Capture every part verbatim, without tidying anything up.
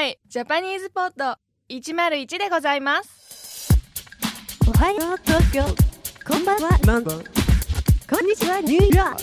い、ジャパニーズポッドいちまるいちでございます。 おはよう東京、こんばんはマンボウ、こんにちはニューヨーク。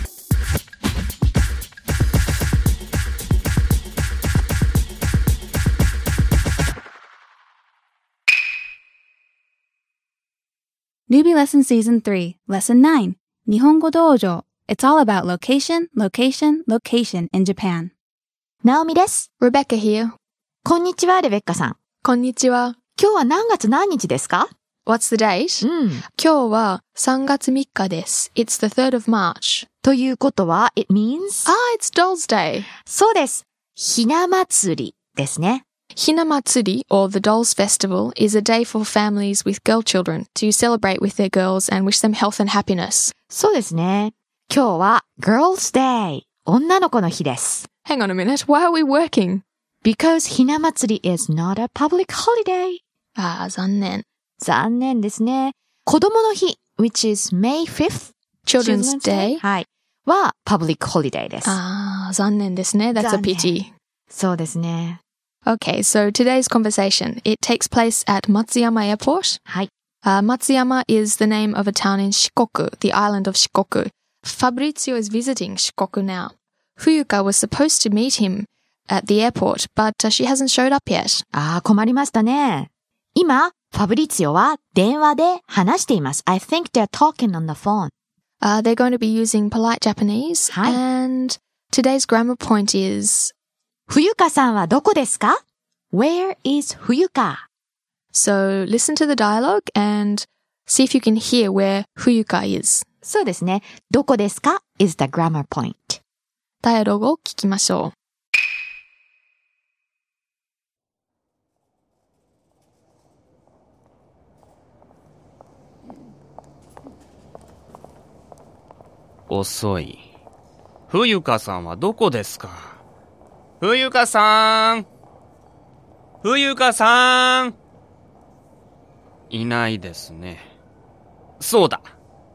Newbie Lesson Season three, Lesson nine, 日本語道場 It's all about location, location, location in Japan. ナオミです。 Rebecca here. こんにちは、レベッカさん。 こんにちは。 今日は何月何日ですか？ What's the date? うん。 今日はさんがつみっかです。It's the third of March. ということは、it means? Ah, it's Dolls Day. そうです。ひな祭りですね。 ひな祭り or the Dolls Festival is a day for families with girl children to celebrate with their girls and wish them health and happiness. そうですね。今日は Girls Day 女の子の日です。 Hang on a minute, why are we working? Because ひな祭り is not a public holiday. ああ、残念。 残念ですね。子供の日 which is May fifth Children's Day はい。は public holiday です。 ああ、残念ですね。That's a 残念。 pity. そうですね。 Okay, so today's conversation, it takes place at Matsuyama Airport. はい。 Uh, Matsuyama is the name of a town in Shikoku, the island of Shikoku. Fabrizio is visiting Shikoku now. Fuyuka was supposed to meet him at the airport, but uh, she hasn't showed up yet. ああ、困りましたね。今、ファブリツィオは電話で話しています。I think they're talking on the phone. Uh, they're going to be using polite Japanese. はい。 And today's grammar point is... 冬香さんはどこですか？ Where is 冬香? So listen to the dialogue and see if you can hear where Fuyuka is. そうですね。どこですか is the grammar point. ダイアログを聞きましょう。遅い。冬香さんはどこですか？冬香さん！冬香さん！いないですね。そうだ。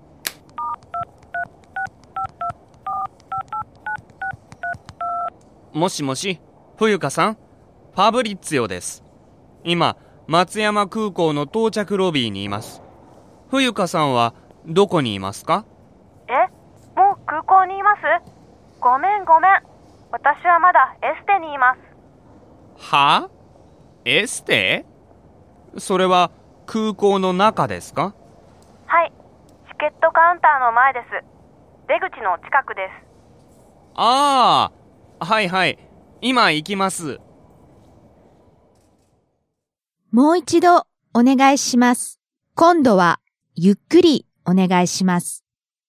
もしもし、冬香さん？ファブリッツィオです。今、松山空港の到着ロビーにいます。冬香さんはどこにいますか？ え、もう空港にいます？ごめんごめん。私はまだエステにいます。 は？エステ？それは空港の中ですか？ はい、チケットカウンターの前です。出口の近くです。 ああ、はいはい。今行きます。 もう一度お願いします。今度はゆっくりお願いします。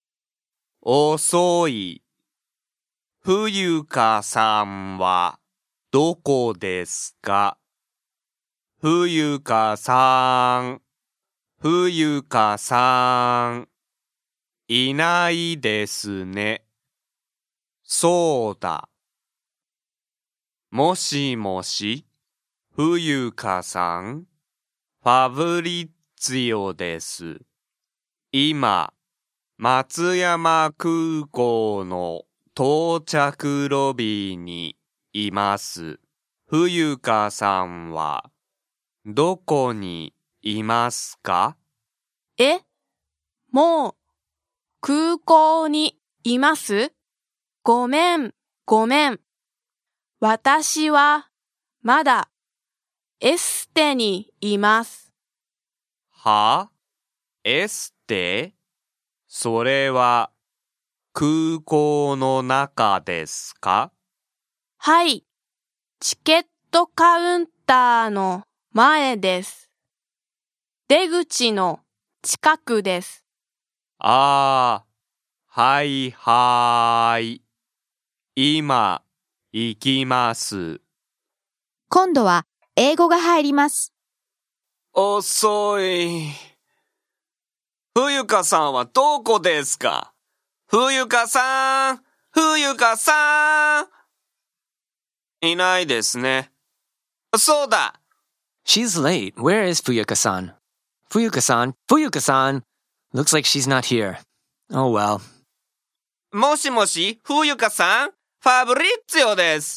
遅い。冬香さんはどこですか？冬香さん、冬香さん、いないですね。そうだ。もしもし、冬香さん、ファブリッツィオです。今、松山空港の到着ロビーにいます。冬香さんはどこにいますか？ え、もう空港にいます？ごめん、ごめん。私はまだエステにいます。 は？エステ？それは空港の中ですか？ はい、チケットカウンターの前です。出口の近くです。 ああ、はいはーい。今、行きます。 今度は英語が入ります。 遅い。冬香さんはどこですか？冬香さん、冬香さん。いないですね。そうだ。 She's late. Where is Fuyuka-san? Fuyuka-san, Fuyuka-san. Looks like she's not here. Oh well. もしもし、冬香さん、ファブリッツィオです。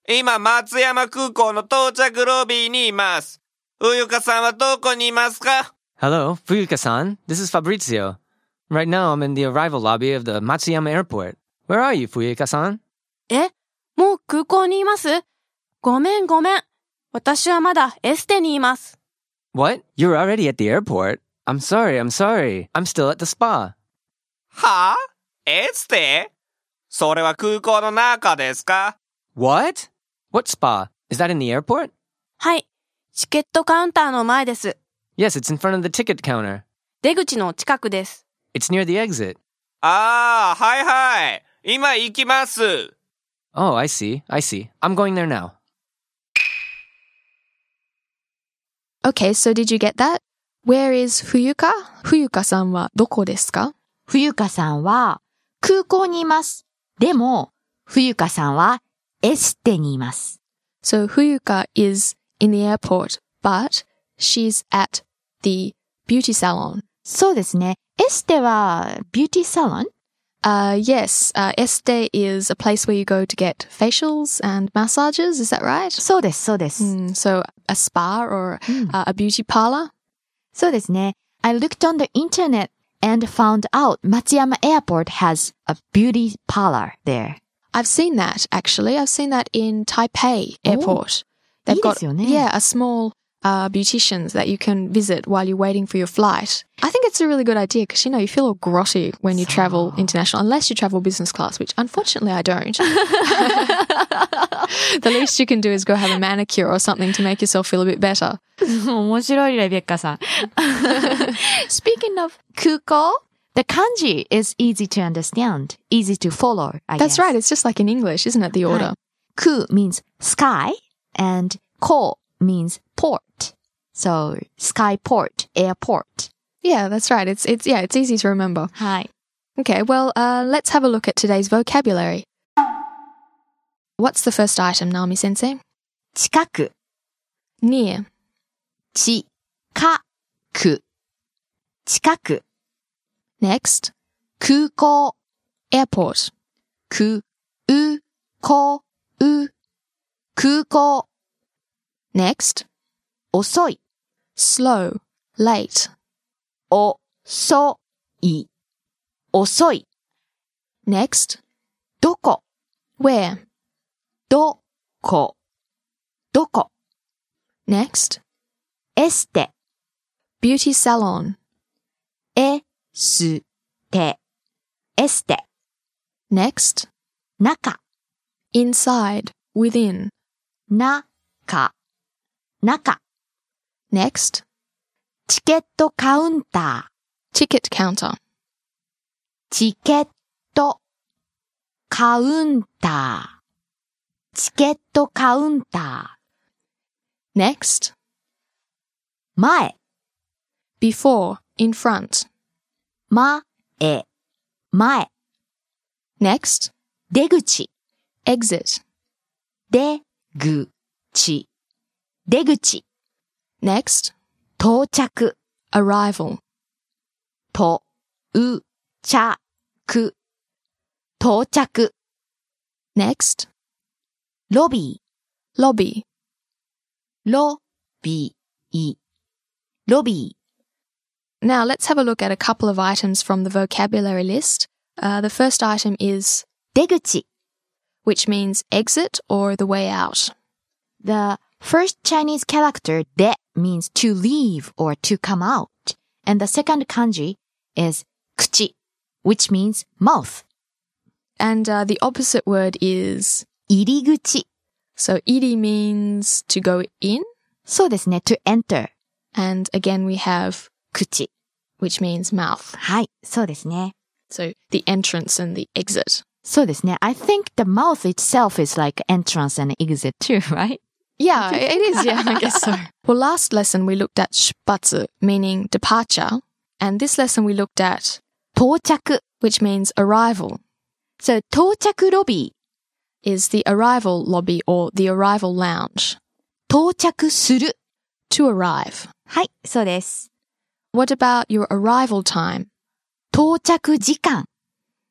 今、松山空港の到着ロビーにいます。冬香さんはどこにいますか？ Hello, Fuyuka-san. This is Fabrizio. Right now, I'm in the arrival lobby of the Matsuyama Airport. Where are you, Fuyuka-san? え、もう空港にいます？ごめんごめん。私はまだエステにいます。 What? You're already at the airport? I'm sorry, I'm sorry. I'm still at the spa. はぁ？エステ？それは空港の中ですか？ What? What spa? Is that in the airport? はい。チケットカウンターの前です。 Yes, it's in front of the ticket counter. 出口の近くです。 It's near the exit. ああ、はいはい。今行きます。 Oh, I see, I see. I'm going there now. Okay, so did you get that? Where is Fuyuka? Fuyuka さんはどこですか？ 冬香さんは空港にいます。でも、冬香さんはエステにいます。 So Fuyuka is in the airport, but she's at the beauty salon. そうですね。エステはビューティーサロン Uh, yes, uh, Este is a place where you go to get facials and massages, is that right? そうです、そうです。 Mm, so a spa or uh, a beauty parlor? そうですね。I looked on the internet and found out Matsuyama Airport has a beauty parlor there. I've seen that, actually. I've seen that in Taipei Airport. They've いい got, ですよね。 yeah, a small uh, beauticians that you can visit while you're waiting for your flight. I think it's a really good idea because, you know, you feel all grotty when you travel international, unless you travel business class, which unfortunately I don't. The least you can do is go have a manicure or something to make yourself feel a bit better. 面白いレベッカさん。Speaking of 空港, the kanji is easy to understand, easy to follow, I That's guess. right. It's just like in English, isn't it, the order? 空 means sky and 港 means port. So, sky port, airport. Yeah, that's right. It's, it's, yeah, it's easy to remember. はい。 Okay, well, uh, let's have a look at today's vocabulary. What's the first item, Naomi Sensei? 近く、 Near. ち、か、く。近く、 Next, 空港、 airport. く、う、こ、う。空港、 Next, 遅い、 slow, late. お、そ、い。遅い、 Next, どこ、 where. ど、こ。どこ、 Next, エステ、 beauty salon. エ、ス、テ。エステ、 Next, 中、 inside, within. な、か。中、 Next, チケットカウンター。 ticket counter. チケット、カウンター。チケットカウンター。 Next, 前、 before, in front. ま、え、前。 Next, 出口、 exit. 出、ぐ、ち。出口、 Next, 到着。 arrival. と、う、ちゃ、く。到着。 Next, ロビ lobby. ー、ロビー、ロビー。 Now let's have a look at a couple of items from the vocabulary list. Uh, the first item is 出口。 which means exit or the way out. The first Chinese character で means to leave or to come out. And the second kanji is 口 which means mouth. And uh, the opposite word is 入り口。 so iri means to go in. そうですね。to enter. And again we have 口。 which means mouth. はい。そうですね。 So the entrance and the exit. そうですね。I think the mouth itself is like entrance and exit too, right? Yeah, it is. Yeah, I guess so. Well, last lesson we looked at 出発, meaning departure. And this lesson we looked at 到着。 which means arrival. So 到着ロビー。 is the arrival lobby or the arrival lounge. 到着する。 To arrive. はい。そうです。 What about your arrival time? 到着時間。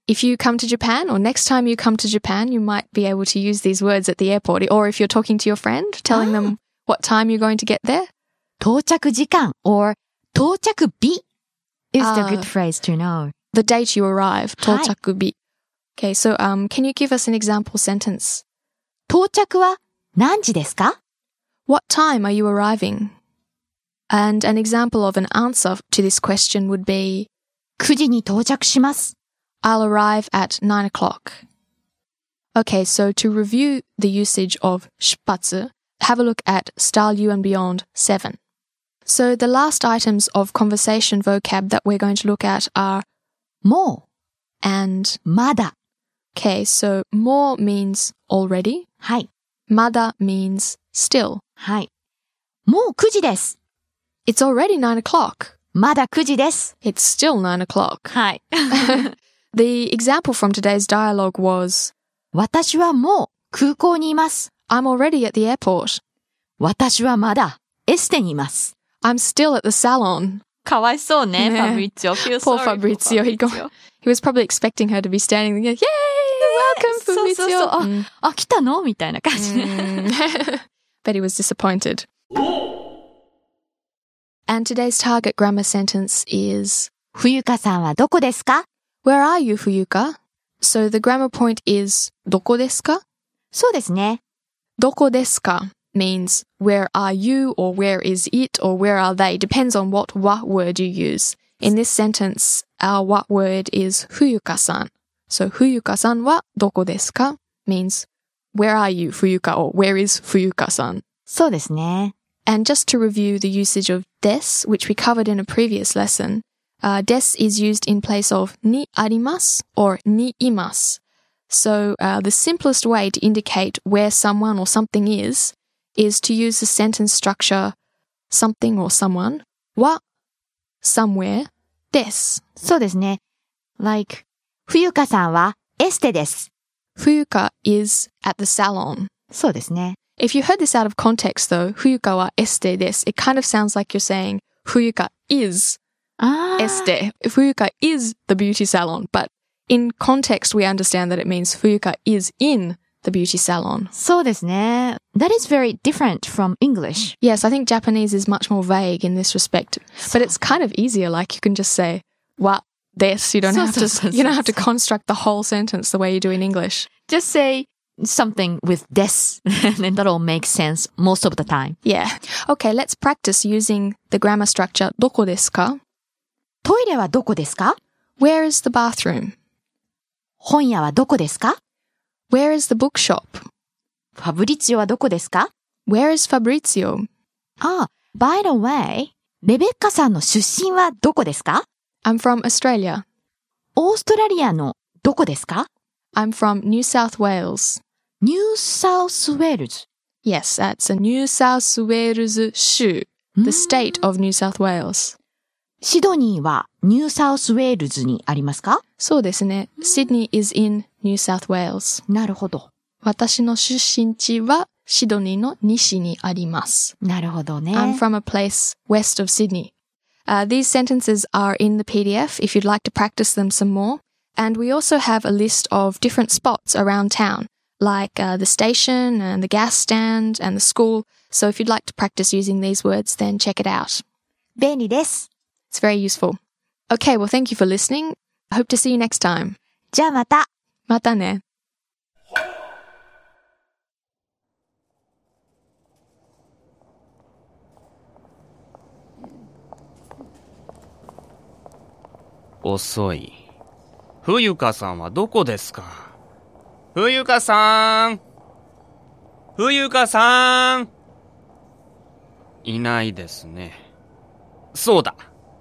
if you come to Japan, or next time you come to Japan, you might be able to use these words at the airport. Or if you're talking to your friend, telling them what time you're going to get there. 到着時間 or 到着日 is the Ah. good phrase to know. The date you arrive, はい。 到着日. Okay, so um, can you give us an example sentence? 到着は何時ですか? What time are you arriving? And an example of an answer to this question would be, くじに到着します. I'll arrive at nine o'clock. Okay, so to review the usage of 出発, have a look at Style You and Beyond seven. So the last items of conversation vocab that we're going to look at are も and. う、まだ. Okay, so more means already. はい。 Mada means still. はい。もうくじです。 It's already nine o'clock. まだくじです。 It's still nine o'clock. はい。 The example from today's dialogue was, 私はもう空港にいます。 I'm already at the airport. 私はまだエステにいます。 I'm still at the salon. かわいそうね、 ね。 ファブリッツィオ。Feel Poor sorry Fabrizio. for He'd gone, he was probably expecting her to be standing there. Yay! Welcome, そうそう Fabrizio. そう。あ、 Mm. あ、来たのみたいな感じで。 Mm. Bet he was disappointed. And today's target grammar sentence is, 冬香さんはどこですか? Where are you, Fuyuka? So the grammar point is, どこですか? そうですね。 どこですか means where are you or where is it or where are they, depends on what wa word you use. In this sentence, our wa word is Fuyuka-san. So Fuyuka-san wa どこですか means where are you, Fuyuka, or where is Fuyuka-san? そうですね。 And just to review the usage of des, which we covered in a previous lesson, uh, des is used in place of ni arimasu or ni imasu. So uh, the simplest way to indicate where someone or something is, is to use the sentence structure something or someone, wa, somewhere, des. そうですね。like, 冬香さんはエステです。 Fuyuka is at the salon. そうですね。 If you heard this out of context though, Fuyuka wa este des, it kind of sounds like you're saying Fuyuka is あー este. Fuyuka is the beauty salon, but in context we understand that it means Fuyuka is in the beauty salon. そうですね。That is very different from English. Yes, I think Japanese is much more vague in this respect, but it's kind of easier. Like you can just say wa des. You don't So, have so, to. so, You don't so, have to so. construct the whole sentence the way you do in English. Just say something with des and that'll make sense most of the time. Yeah. Okay, let's practice using the grammar structure どこですか? トイレはどこですか? Where is the bathroom? 本屋はどこですか? Where is the bookshop? ファブリッツィオはどこですか? Where is Fabrizio? あ、by the way, レベッカさんの出身はどこですか? I'm from Australia. オーストラリアのどこですか? I'm from New South Wales. ニューサウスウェールズ。 Yes, that's a New South Wales 州, the state of New South Wales. シドニーはニューサウスウェールズにありますか? そうですね. Sydney is in New South Wales. なるほど。 私の出身地はシドニーの西にあります。 なるほどね。 I'm from a place west of Sydney. Uh, these sentences are in the P D F if you'd like to practice them some more. And we also have a list of different spots around town, like uh, the station and the gas stand and the school. So if you'd like to practice using these words, then check it out. 便利です。 It's very useful. Okay, well, thank you for listening. I hope to see you next time. じゃあまた。 またね。 遅い。冬香さんはどこですか? 冬香さん冬香さんいないですね。そうだ。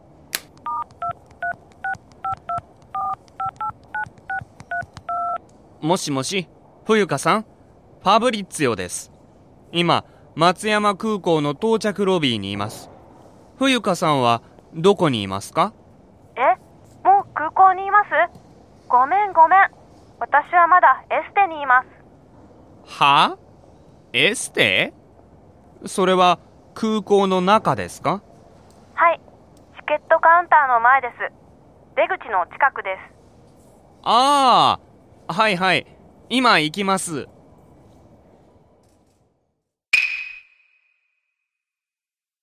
もしもし、冬香さん、ファブリッツィオです。今、松山空港の到着ロビーにいます。冬香さんはどこにいますか? え、もう空港にいます？ごめんごめん。私はまだエステにいます。 は？エステ？それは空港の中ですか？ はい、チケットカウンターの前です。出口の近くです。 ああ、はいはい。今行きます。